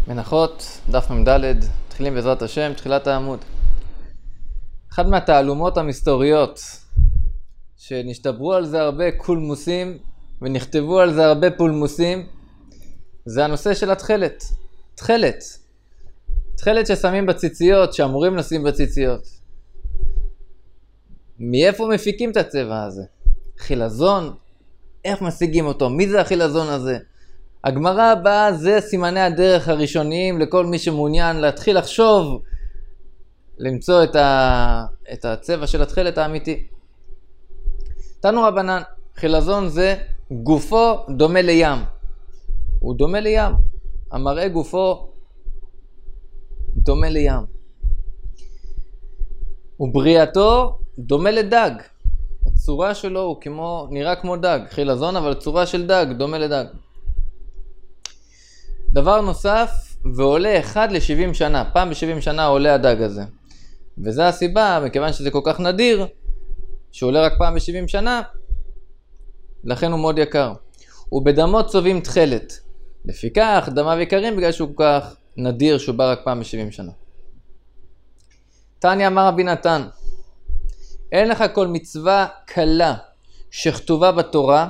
מנחות, דף מ"ד, מתחילים בעזרת השם, תחילת העמוד. אחד מהתעלומות המסתוריות, שנשתברו על זה הרבה קולמוסים, ונכתבו על זה הרבה פולמוסים, זה הנושא של התכלת. תכלת ששמים בציציות, שאמורים לשים בציציות. מאיפה מפיקים את הצבע הזה? חילזון? איך משיגים אותו? מי זה החילזון הזה? הגמרא הבאה זה סימני הדרך הראשוניים לכל מי שמעוניין להתחיל לחשוב, למצוא את הצבע של התכלת האמיתי. תנו רבנן, חילזון זה גופו דומה לים. הוא דומה לים. המראה גופו דומה לים. ובריאתו דומה לדג. הצורה שלו הוא נראה כמו דג. חילזון אבל צורה של דג, דומה לדג. דבר נוסף, ועולה אחד ל-70 שנה. פעם ב-70 שנה עולה הדג הזה. וזו הסיבה, מכיוון שזה כל כך נדיר, שעולה רק פעם ב-70 שנה, לכן הוא מאוד יקר. ובדמו צובעים תכלת. לפיכך, דמיו יקרים בגלל שהוא כל כך נדיר, שהוא בא רק פעם ב-70 שנה. תניא אמר רבי נתן, אין לך כל מצווה קלה שכתובה בתורה,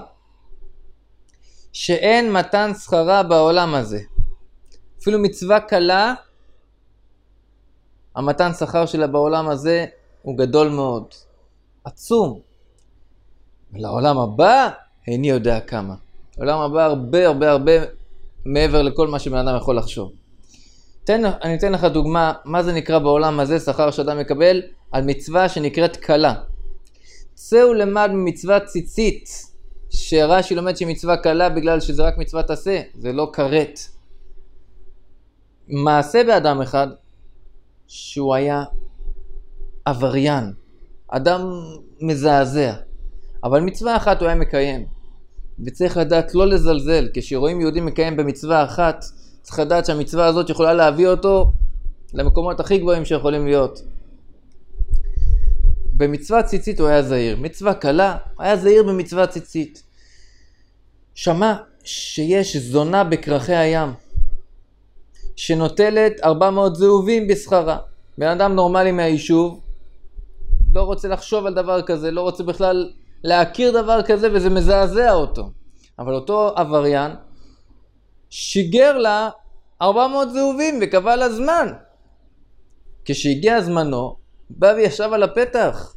שאין מתן שכרה בעולם הזה. אפילו מצווה קלה, המתן שכר שלה בעולם הזה הוא גדול מאוד. עצום. ולעולם הבא, איני יודע כמה. לעולם הבא הרבה מעבר לכל מה שבן אדם יכול לחשוב. אני אתן לך דוגמה, מה זה נקרא בעולם הזה, שכר שאדם מקבל, על מצווה שנקראת קלה. צאו למד ממצווה ציצית, שרש"י לומד שהיא מצווה קלה בגלל שזה רק מצוות עשה, זה לא כרת. מעשה באדם אחד, שהוא היה עבריין, אדם מזעזע, אבל מצווה אחת הוא היה מקיים, וצריך לדעת לא לזלזל, כשרואים יהודים מקיים במצווה אחת, צריך לדעת שהמצווה הזאת יכולה להביא אותו למקומות הכי גבוהים שיכולים להיות. במצווה ציצית הוא היה זהיר, מצווה קלה, היה זהיר במצווה ציצית. שמע שיש זונה בקרחי הים, שנוטלת 400 זהובים בשכרה. בן אדם נורמלי מהיישוב, לא רוצה לחשוב על דבר כזה, לא רוצה בכלל להכיר דבר כזה, וזה מזעזע אותו. אבל אותו עבריין, שיגר לה 400 זהובים וקבע לה זמן. כשהגיע זמנו, בא וישב על הפתח.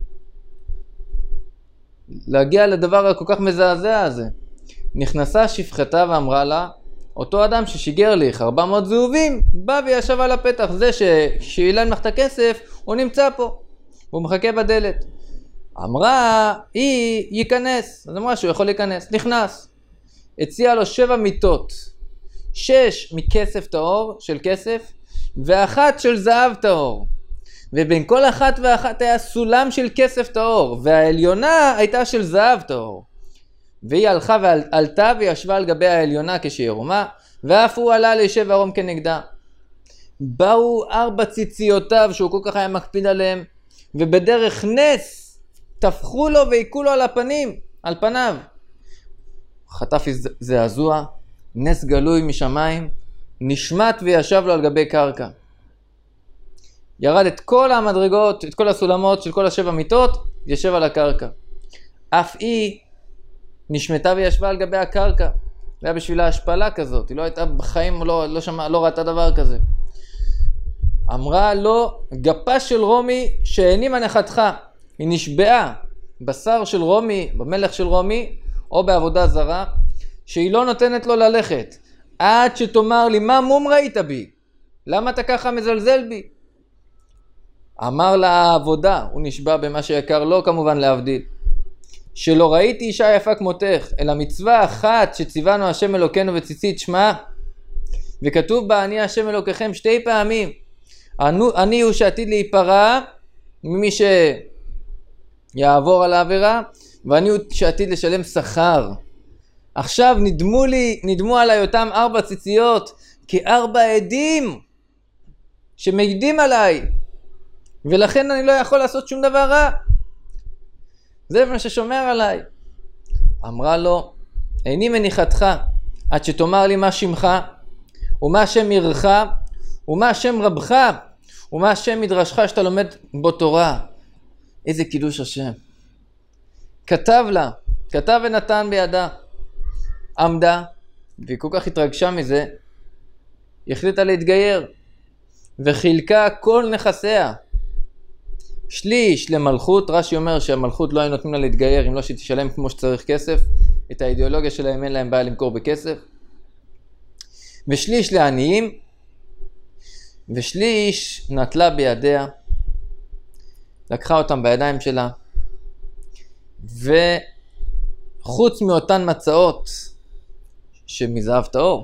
להגיע לדבר הכל כך מזעזע הזה. נכנסה שפחתה ואמרה לה, אותו אדם ששיגר לך 400 זהובים, בא וישב על הפתח. זה שאילן לך את הכסף, הוא נמצא פה. הוא מחכה בדלת. אמרה, ייכנס. אז אמרה שהוא יכול להיכנס. נכנס. הציע לו 7 מיטות. 6 מכסף טהור, של כסף, ואחת של זהב טהור. ובין כל אחת ואחת היה סולם של כסף טהור, והעליונה הייתה של זהב טהור. והיא הלכה ועלתה וישבה על גבי העליונה כשהיא ערומה, ואף הוא עלה לישב ערום כנגדה. באו 4 ציציותיו שהוא כל כך היה מקפיד עליהם, ובדרך נס תפחו לו ויקו לו על פניו. חטף זעזוע, נס גלוי משמיים, נשמט וישב לו על גבי קרקע. ירד את כל המדרגות, את כל הסולמות של כל 7 מיטות, ישב על הקרקע. אף היא נשמטה וישבה על גבי הקרקע. זה היה בשבילה השפלה כזאת, היא לא הייתה בחיים, לא ראתה דבר כזה. אמרה לו, גפה של רומי שהנימה נחתך. היא נשבעה בשר של רומי, במלך של רומי, או בעבודה זרה, שהיא לא נותנת לו ללכת, עד שתאמר לי, מה מום ראית בי? למה אתה ככה מזלזל בי? אמר לה העבודה, הוא נשבע במה שיקר לו כמובן להבדיל, שלא ראיתי אישה יפה כמותך, אלא מצווה אחת שציוונו השם אלוקינו וציצית שמה, וכתוב בה אני השם אלוקיכם 2 פעמים, אני הוא שעתיד להיפרע ממי שיעבור על העבירה, ואני הוא שעתיד לשלם שכר. עכשיו נדמו עליי אותם 4 ציציות, כ4 עדים שמעידים עליי, ולכן אני לא יכול לעשות שום דבר רע. זה מה ששומר עליי. אמרה לו, איני מניחתך עד שתאמר לי מה שמך, ומה שם עירך, ומה שם רבך, ומה שם מדרשך שאתה לומד בו תורה. איזה קידוש השם. כתב לה, כתב ונתן בידה. עמדה, והיא כל כך התרגשה מזה, היא החליטה להתגייר, וחילקה כל נכסיה. שליש למלכות, רש"י אומר שהמלכות לא היו נותנים לה להתגייר, אם לא שהיא תשלם כמו שצריך כסף, את האידיאולוגיה שלהם אין להם בעיה למכור בכסף. ושליש לעניים, ושליש נטלה בידיה, לקחה אותם בידיים שלה, וחוץ מאותן מצעות שמזהב טהור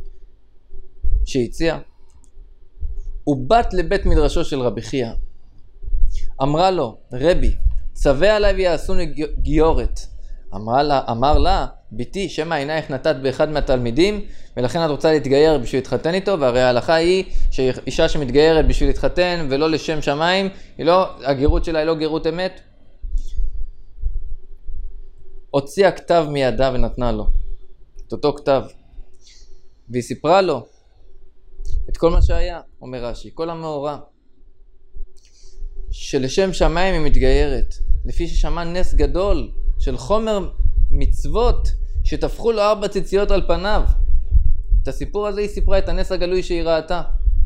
שהציע, ובת לבית מדרשו של רבי חייא, אמרה לו, רבי, צווה עליי ויעשוני גיורת. אמר לה, ביתי, שמא עינייך נתת באחד מהתלמידים, ולכן את רוצה להתגייר בשביל להתחתן איתו, והרי ההלכה היא שאישה שמתגיירת בשביל להתחתן ולא לשם שמיים, הגירות שלה היא לא גירות אמת. הוציאה כתב מידה ונתנה לו, את אותו כתב, והיא סיפרה לו את כל מה שהיה, אומר רש"י, כל המאורע, שלשם שמיים היא מתגיירת, לפי ששמע נס גדול של חומר מצוות שתפכו לו 4 ציציות על פניו. את הסיפור הזה היא סיפרה, את הנס הגלוי שהיא ראתה.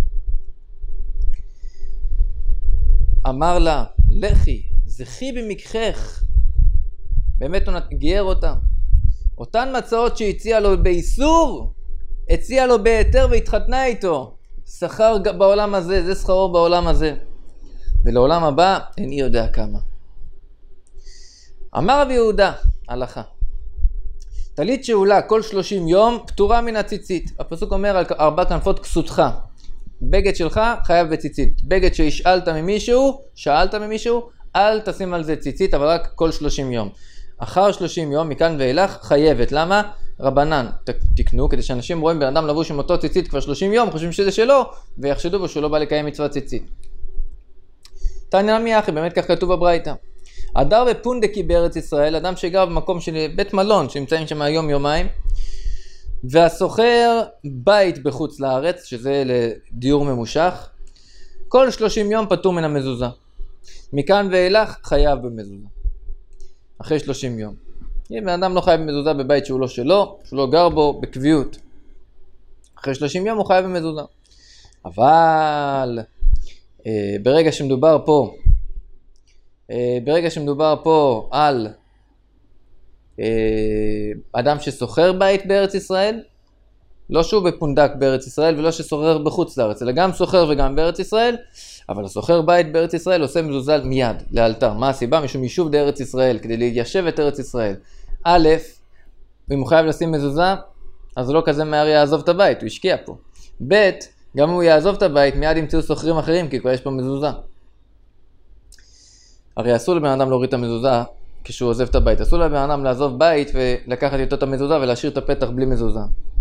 אמר לה, לכי, זכי במקחך. באמת הוא גייר אותה. אותן מצאות שהציע לו באיסור, הציע לו בהיתר והתחתנה איתו. שכר בעולם הזה, זה שכרו בעולם הזה. ולעולם הבא, איני יודע כמה. אמר רבי יהודה, הלכה. טלית שעולה כל 30 יום, פטורה מן הציצית. הפסוק אומר על 4 כנפות כסותך. בגד שלך חייב בציצית. בגד שהשאלת ממישהו, אל תשים על זה ציצית, אבל רק כל 30 יום. אחר 30 יום, מכאן ואילך, חייבת. למה? רבנן, תקנו, כדי שאנשים רואים בן אדם לבוש עם אותו ציצית כבר 30 יום, חושבים שזה שלו, ויחשדו בו שהוא לא בא לקיים מצוות ציצית. תניא נמי אחי, באמת כך כתוב בברייתא. הדר בפונדקי בארץ ישראל, אדם שגר במקום של בית מלון, שנמצאים שם היום יומיים, והסוחר בית בחוץ לארץ, שזה לדיור ממושך, כל 30 יום פטור מן המזוזה. מכאן ואילך חייב במזוזה. אחרי 30 יום. אם בן אדם לא חייב במזוזה בבית שהוא לא שלו, שהוא לא גר בו בקביעות. אחרי 30 יום הוא חייב במזוזה. אבל ברגע שמדובר פה על אדם שסוחר בית בארץ ישראל, לא שהוא בפונדק בארץ ישראל ולא שסוחר בחוץ לארץ, אלא גם סוחר וגם בארץ ישראל, אבל הסוחר בית בארץ ישראל עושה מזוזה מיד, לאלתר. מה הסיבה? משום יישוב בארץ ישראל, כדי ליישב את ארץ ישראל. א', אם הוא חייב לשים מזוזה, אז הוא לא כזה מהר יעזוב את הבית, הוא השקיע פה. ב', גם אם הוא יעזוב את הבית, מיד ימצאו סוחרים אחרים, כי כבר יש פה מזוזה. הרי אסור לבן אדם להוריד את המזוזה כשהוא עוזב את הבית. אסור לבן אדם לעזוב בית ולקחת איתו את המזוזה ולהשאיר את הפתח בלי מזוזה.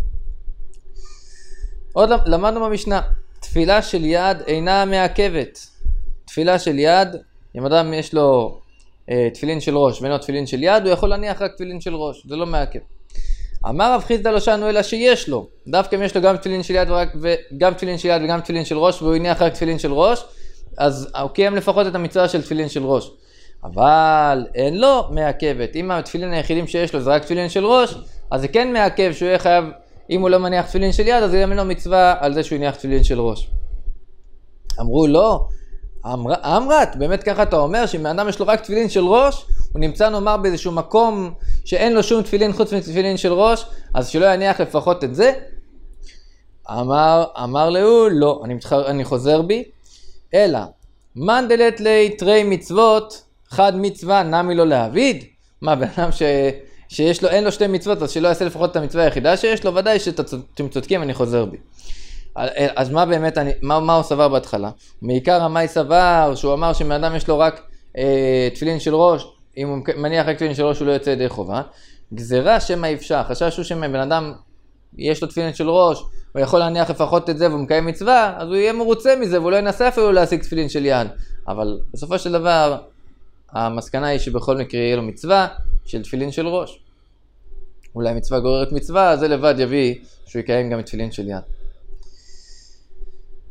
עוד למדנו במשנה, תפילה של יד אינה מעכבת. תפילה של יד, אם אדם יש לו תפילין של ראש ואין לו תפילין של יד, הוא יכול להניח רק תפילין של ראש, זה לא מעכב. אמר רב חיסדא לא שאנו אלא שיש לו, דווקא אם יש לו גם תפילין של יד וגם תפילין של יד וגם תפילין של ראש, והוא הניח רק תפילין של ראש, אז הוא קיים לפחות את המצווה של תפילין של ראש. אבל אין לו מעכבת. אם התפילין היחידים שיש לו זה רק תפילין של ראש, אז זה כן מעכב שהוא יהיה חייב, אם הוא לא מניח תפילין של יד, אז אין לו מצווה על זה שהוא יניח תפילין של ראש. אמרו לא, אמרת, באמת ככה אתה אומר, שאם האדם יש לו רק תפילין של ראש, הוא נמצא נאמר באיזשהו מקום שאין לו שום תפילין חוץ מתפילין של ראש, אז שלא יניח לפחות את זה. אמר לו, לא, אני חוזר בי, אלא, מן דלת לי תרי מצוות, חד מצווה נמי לו להעביד. מה, בן אדם שיש לו, אין לו 2 מצוות, אז שלא יעשה לפחות את המצווה היחידה שיש לו, ודאי שאתם צודקים, אני חוזר בי. אז מה באמת, מה הוא סבר בהתחלה? מעיקר המאי סבר, שהוא אמר שמאדם יש לו רק תפילין של ראש, אם הוא מניח רק תפילין של ראש הוא לא יוצא ידי חובה. גזירה שמא אפשר, חשש הוא שמא בן אדם יש לו תפילין של ראש, הוא יכול להניח לפחות את זה והוא מקיים מצווה, אז הוא יהיה מרוצה מזה והוא לא ינסה אפילו להשיג תפילין של יד. אבל בסופו של דבר, המסקנה היא שבכל מקרה יהיה לו מצווה של תפילין של ראש. אולי מצווה גוררת מצווה, אז זה לבד יביא שהוא יקיים גם תפילין של יד.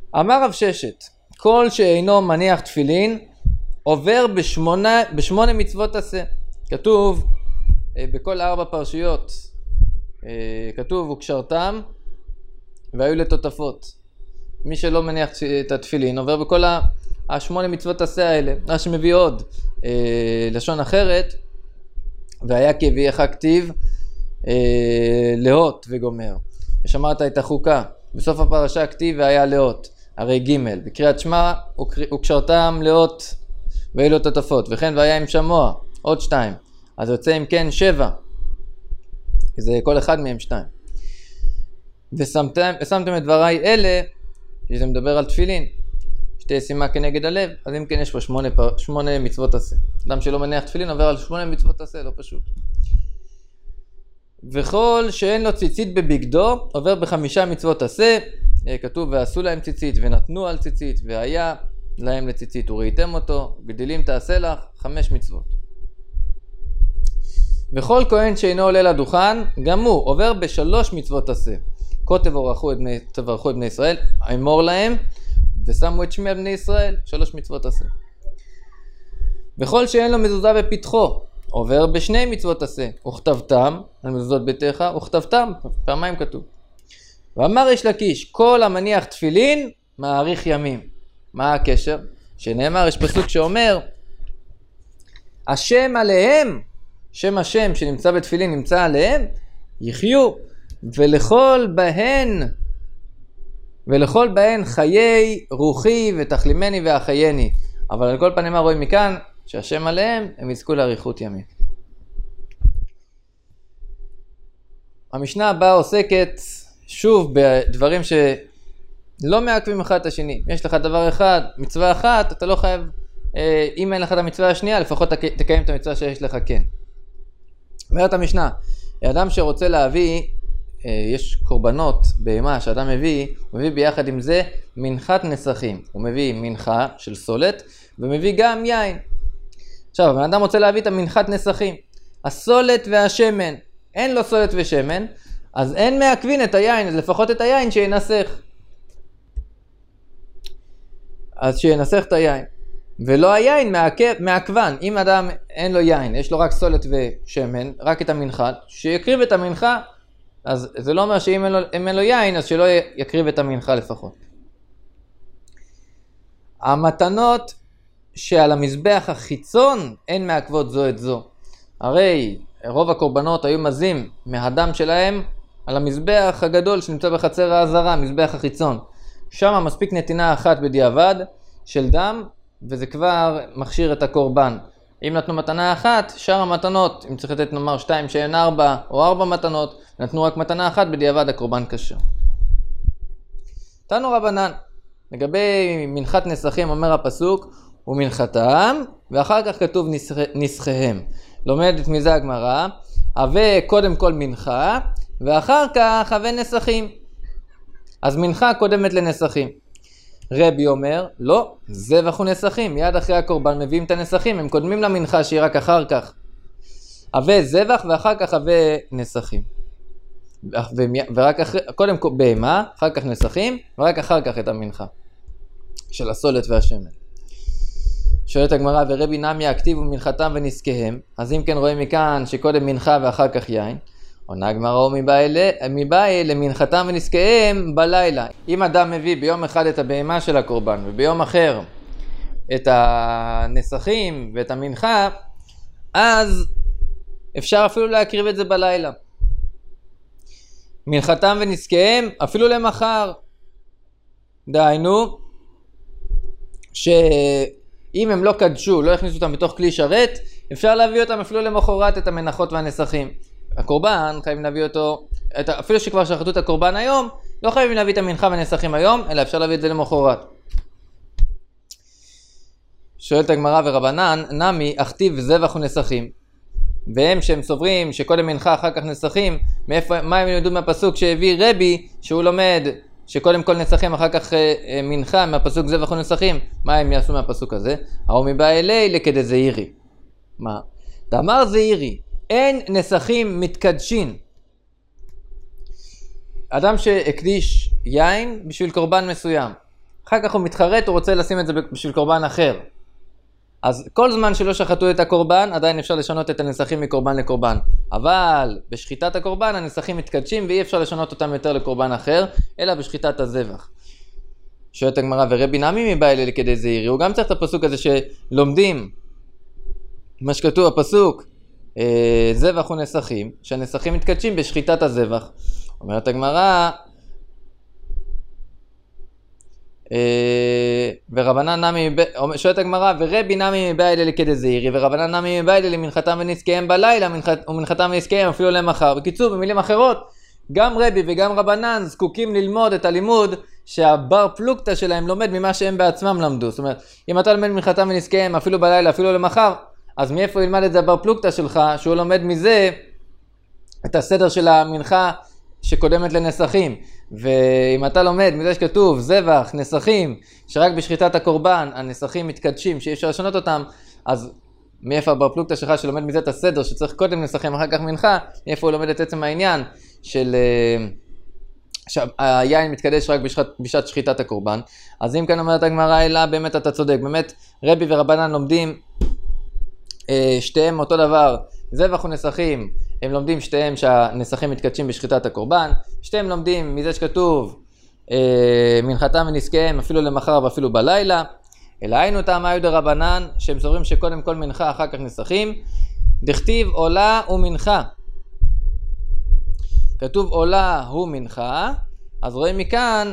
אמר רב ששת, כל שאינו מניח תפילין עובר בשמונה מצוות עשה. כתוב בכל 4 פרשיות, כתוב וקשרתם והיו לטוטפות. מי שלא מניח את התפילין עובר בכל 8 מצוות עשה האלה. מה שמביא עוד לשון אחרת, והיה כהביאך כתיב לאות וגומר. ושמרת את החוקה. בסוף הפרשה כתיב והיה לאות. הרי ג' בקריאת שמע וקשרתם לאות והיו לטוטפות. וכן והיה עם שמוע עוד 2. אז יוצא אם כן 7. זה כל אחד מהם 2. ושמתם את דבריי אלה, שזה מדבר על תפילין, שתהיה שימה כנגד הלב, אז אם כן יש פה 8 מצוות עשה. אדם שלא מניח תפילין עובר על 8 מצוות עשה, לא פשוט. וכל שאין לו ציצית בבגדו עובר ב5 מצוות עשה. כתוב ועשו להם ציצית ונתנו על ציצית והיה להם לציצית וראיתם אותו גדילים תעשה לך 5 מצוות. וכל כהן שאינו עולה לדוכן גם הוא עובר ב3 מצוות עשה. כה תברכו את בני ישראל, אמור להם ושמו את שמי על בני ישראל, 3 מצוות עשה. וכל שאין לו מזוזה בפתחו עובר ב2 מצוות עשה. וכתבתם על מזוזות ביתך וכתבתם, פעמיים כתוב. ואמר יש לקיש, כל המניח תפילין מאריך ימים. מה הקשר? שנאמר, יש פסוק שאומר, השם עליהם, שם השם שנמצא בתפילין נמצא עליהם, יחיו, ולכל בהן חיי רוחי ותחלימני ואחייני. אבל על כל פנים רואים מכאן, שהשם עליהם הם יזכו לאריכות ימים. המשנה הבאה עוסקת שוב בדברים שלא מעכבים אחד את השני. יש לך דבר אחד, מצווה אחת, אתה לא חייב, אם אין לך את המצווה השנייה, לפחות תקיים את המצווה שיש לך כן. אומרת המשנה, אדם שרוצה להביא, יש קורבנות בהמה שאדם מביא, הוא מביא ביחד עם זה מנחת נסכים. הוא מביא מנחה של סולת ומביא גם יין. עכשיו, האדם רוצה להביא את המנחת נסכים. הסולת והשמן, אין לו סולת ושמן, אז אין מעכבין את היין, אז לפחות את היין שינסך. אז שינסך את היין. ולא היין מעכבן. אם אדם אין לו יין, יש לו רק סולת ושמן, רק את המנחת, שיקריב את המנחה, אז זה לא אומר שאם אין לו יין, אז שלא יקריב את המנחה לפחות. המתנות שעל המזבח החיצון אין מעכבות זו את זו. הרי רוב הקורבנות היו מזים מהדם שלהם על המזבח הגדול שנמצא בחצר העזרה, מזבח החיצון. שם מספיק נתינה אחת בדיעבד של דם, וזה כבר מכשיר את הקורבן. אם נתנו מתנה אחת, שאר המתנות, אם צריך לתת נאמר 2 שאין 4 או 4 מתנות, נתנו רק מתנה אחת, בדיעבד הקורבן כשר. תנו רבנן, לגבי מנחת נסכים אומר הפסוק, ומנחתם, ואחר כך כתוב נסחיהם. לומדת מזה הגמרא, הווה קודם כל מנחה, ואחר כך הווה נסכים. אז מנחה קודמת לנסכים. רבי אומר, לא, זבח ונסכים, מיד אחרי הקורבן מביאים את הנסכים, הם קודמים למנחה שהיא רק אחר כך. הווה זבח ואחר כך הווה נסכים. ורק אחרי, קודם כל בהמה, אחר כך נסכים, ורק אחר כך את המנחה של הסולת והשמן. שואלת הגמרא, ורבי נמי הכתיבו מנחתם ונזקיהם, אז אם כן רואים מכאן שקודם מנחה ואחר כך יין. עונה הגמרא מבאי למנחתם ונזקיהם בלילה. אם אדם מביא ביום אחד את הבהמה של הקורבן וביום אחר את הנסכים ואת המנחה, אז אפשר אפילו להקריב את זה בלילה. מנחתם ונזקיהם אפילו למחר. דהיינו שאם הם לא קדשו, לא הכניסו אותם בתוך כלי שרת, אפשר להביא אותם אפילו למחרת את המנחות והנסכים. הקורבן חייבים להביא אותו, אפילו שכבר שחטו את הקורבן היום, לא חייבים להביא את המנחה והנסכים היום, אלא אפשר להביא את זה למחרת. שואלת הגמרא ורבנן, נמי אכתיב זבח ונסכים, והם שהם סוברים שקודם מנחה אחר כך נסכים, מה הם ילמדו מהפסוק שהביא רבי, שהוא לומד שקודם כל נסכים אחר כך מנחה מהפסוק זבח ונסכים, מה הם יעשו מהפסוק הזה? הראו מבא אלי לכדי זעירי. מה? תאמר זעירי, אין נסכים מתקדשין. אדם שהקדיש יין בשביל קורבן מסוים, אחר כך הוא מתחרט, הוא רוצה לשים את זה בשביל קורבן אחר. אז כל זמן שלא שחטו את הקורבן, עדיין אפשר לשנות את הנסכים מקורבן לקורבן. אבל בשחיטת הקורבן הנסכים מתקדשים ואי אפשר לשנות אותם יותר לקורבן אחר, אלא בשחיטת הזבח. שואלת הגמרא, ורבי נמי מבא אלי לכדי זעירי, הוא גם צריך את הפסוק הזה שלומדים, מה שכתוב הפסוק, זבח ונסכים, שהנסכים מתקדשים בשחיטת הזבח. אומרת הגמרא, ורבנן נמי, שואלת הגמרא, ורבי נמי מבא אלי לכדי זעירי, ורבנן נמי מבא אלי למנחתם ונזקיהם בלילה, ומנחתם ונזקיהם אפילו למחר. בקיצור, במילים אחרות, גם רבי וגם רבנן זקוקים ללמוד את הלימוד שהבר פלוגתא שלהם לומד ממה שהם בעצמם למדו. זאת אומרת, אם אתה לומד מנחתם ונזקיהם אפילו בלילה, אפילו למחר, אז מאיפה ילמד את זה הבר פלוגתא שלך, שהוא לומד מזה את הסדר של המנחה שקודמת לנסכים. ואם אתה לומד מזה שכתוב זבח, נסכים, שרק בשחיטת הקורבן הנסכים מתקדשים, שאי אפשר לשנות אותם, אז מאיפה הבר פלוגתא שלך שלומד מזה את הסדר שצריך קודם נסכים אחר כך מנחה, מאיפה הוא לומד את עצם העניין של שהיין מתקדש רק בשעת שחיטת הקורבן. אז אם כאן אומרת הגמרא, אלא באמת אתה צודק, באמת רבי ורבנן לומדים שתיהם אותו דבר, זבח ונסכים, הם לומדים שתיהם שהנסכים מתקדשים בשחיטת הקורבן, שתיהם לומדים מזה שכתוב מנחתם ונזקיהם אפילו למחר ואפילו בלילה, אלא היינו טעמי דרבנן שהם סוברים שקודם כל מנחה אחר כך נסכים, דכתיב עולה ומנחה, כתוב עולה הוא מנחה, אז רואים מכאן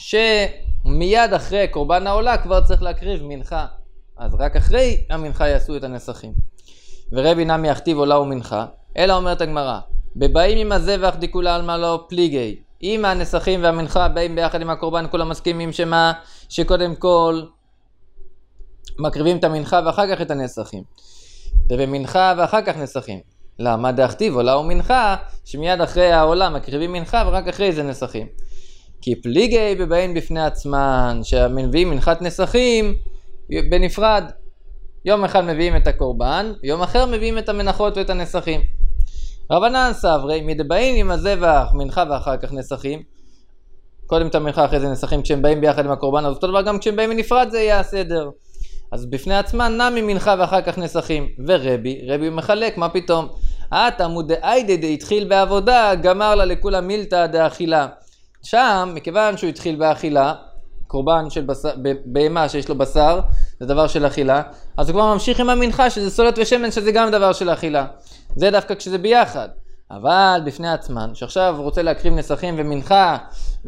שמיד אחרי קורבן העולה כבר צריך להקריב מנחה, אז רק אחרי המנחה יעשו את הנסכים. ורבי נמי יכתיב עולה ומנחה, אלא אומרת הגמרא, בבאים עם הזבח דיקולה על מה לא פליגי, אם הנסכים והמנחה באים ביחד עם הקורבן, כולם מסכימים שמה? שקודם כל מקריבים את המנחה ואחר כך את הנסכים. ובמנחה ואחר כך נסכים. למה? דכתיב עולה ומנחה, שמיד אחרי העולה מקריבים מנחה ורק אחרי זה נסכים. כי פליגי בבאים בפני עצמן, שמביאים מנחת נסכים בנפרד. יום אחד מביאים את הקורבן, יום אחר מביאים את המנחות ואת הנסכים. רבנן סברי, מדבאים עם הזבח מנחה ואחר כך נסכים. קודם את המנחה אחרי זה נסכים, כשהם באים ביחד עם הקורבן, אז אותו דבר גם כשהם באים מנפרד זה יהיה הסדר. אז בפני עצמן נמי מנחה ואחר כך נסכים. ורבי מחלק, מה פתאום? תמוד דאיידה התחיל בעבודה, גמר לה לכולה מילתא דאכילה. שם, מכיוון שהוא התחיל באכילה, קורבן של בהמה שיש לו בשר, זה דבר של אכילה, אז הוא כבר ממשיך עם המנחה שזה סולת ושמן, שזה גם דבר של אכילה. זה דווקא כשזה ביחד. אבל בפני עצמן, שעכשיו רוצה להקריב נסכים ומנחה,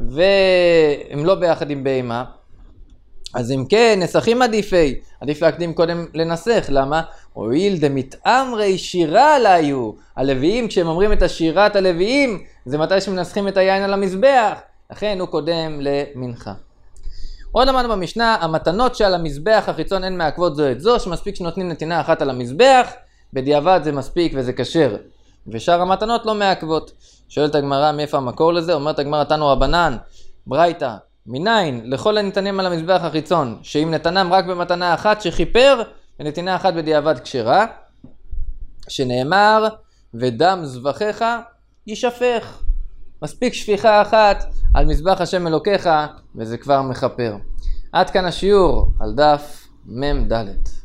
והם לא ביחד עם בהמה, אז אם כן, נסכים עדיף להקדים קודם לנסח. למה? הואיל דמתאמרי שירה עליו. הלוויים, כשהם אומרים את השירת הלוויים, זה מתי שמנסחים את היין על המזבח, לכן הוא קודם למנחה. עוד אמרנו במשנה, המתנות שעל המזבח החיצון אין מעכבות זו את זו, שמספיק שנותנים נתינה אחת על המזבח, בדיעבד זה מספיק וזה כשר, ושאר המתנות לא מעכבות. שואלת הגמרא מאיפה המקור לזה? אומרת הגמרא תנו רבנן, ברייתא, מניין לכל הניתנים על המזבח החיצון, שאם נתנם רק במתנה אחת שחיפר, ונתינה אחת בדיעבד כשרה, שנאמר, ודם זבחיך יישפך. מספיק שפיכה אחת על מזבח השם אלוקיך, וזה כבר מחפר. עד כאן השיעור על דף מ"ד.